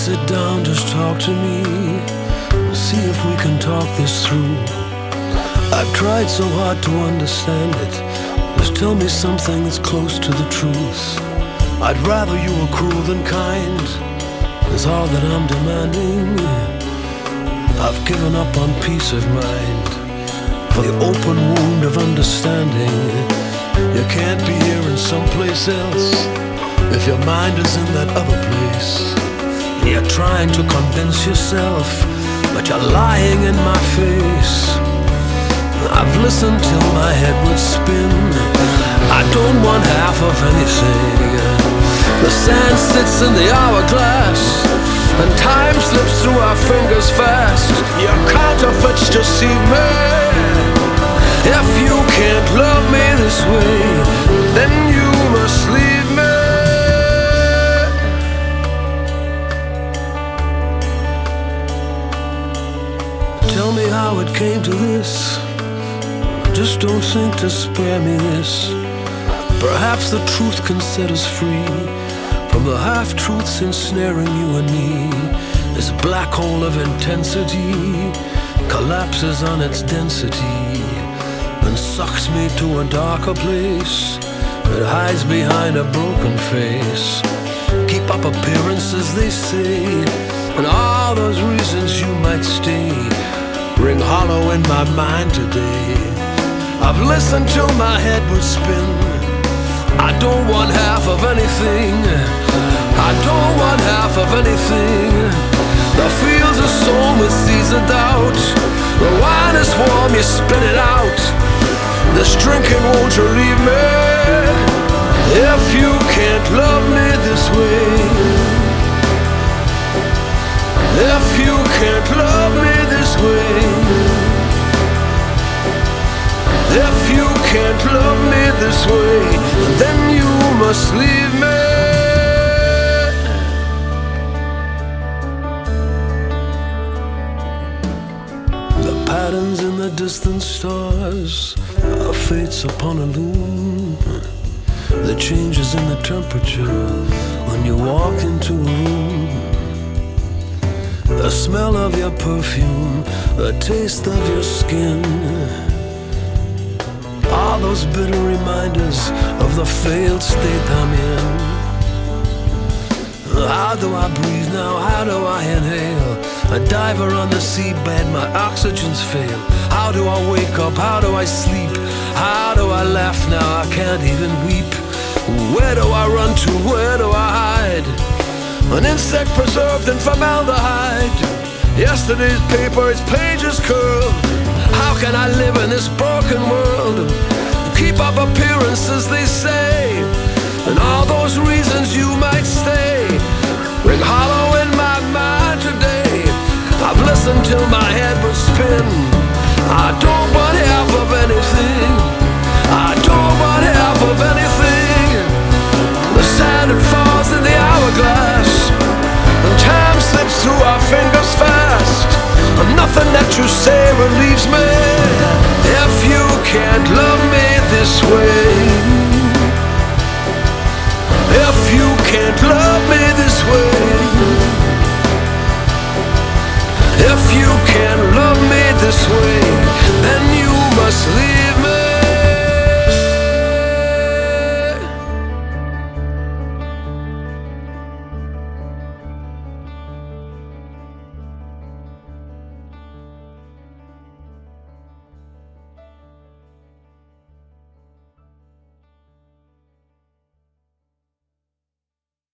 sit down, just talk to me. See if we can talk this through. I've tried so hard to understand it. Just tell me something that's close to the truth. I'd rather you were cruel than kind, is all that I'm demanding. I've given up on peace of mind for the open wound of understanding. You can't be here in someplace else if your mind is in that other place. You're trying to convince yourself, but you're lying in my face. I've listened till my head would spin. I don't want half of anything. The sand sits in the hourglass, and time slips through our fingers fast. Your counterfeits deceive me. If you can't love me this way, then you must leave me. Tell me how it came to this. Just don't think to spare me this. Perhaps the truth can set us free from the half-truths ensnaring you and me. This black hole of intensity collapses on its density and sucks me to a darker place that hides behind a broken face. Keep up appearances, they say, and all those reasons you might stay ring hollow in my mind today. I've listened till my head would spin. I don't want half of anything. I don't want half of anything. The fields are sown with seeds of doubt. The wine is warm, you spit it out. This drinking, won't you leave me? If you can't love me this way, if you can't love me this way, if you can't love me this way, then you must leave me. The patterns in the distant stars are fates upon a loom. The changes in the temperature when you walk into a room. The smell of your perfume, the taste of your skin, all those bitter reminders of the failed state I'm in. How do I breathe now? How do I inhale? A diver on the seabed, my oxygen's fail. How do I wake up? How do I sleep? How do I laugh now? I can't even weep. Where do I run to? Where do I hide? An insect preserved in formaldehyde. Yesterday's paper, its pages curled. How can I live in this broken world? Keep up appearances, they say, and all those reasons you might stay ring hollow in my mind today. I've listened till my head would spin. I don't want half of anything. I don't want half of anything. The sand it falls in the hourglass, and time slips through our fingers fast. And nothing that you say relieves me. If you can't love me this way, if you can't love me this way, if you can't love me this way, then you must leave.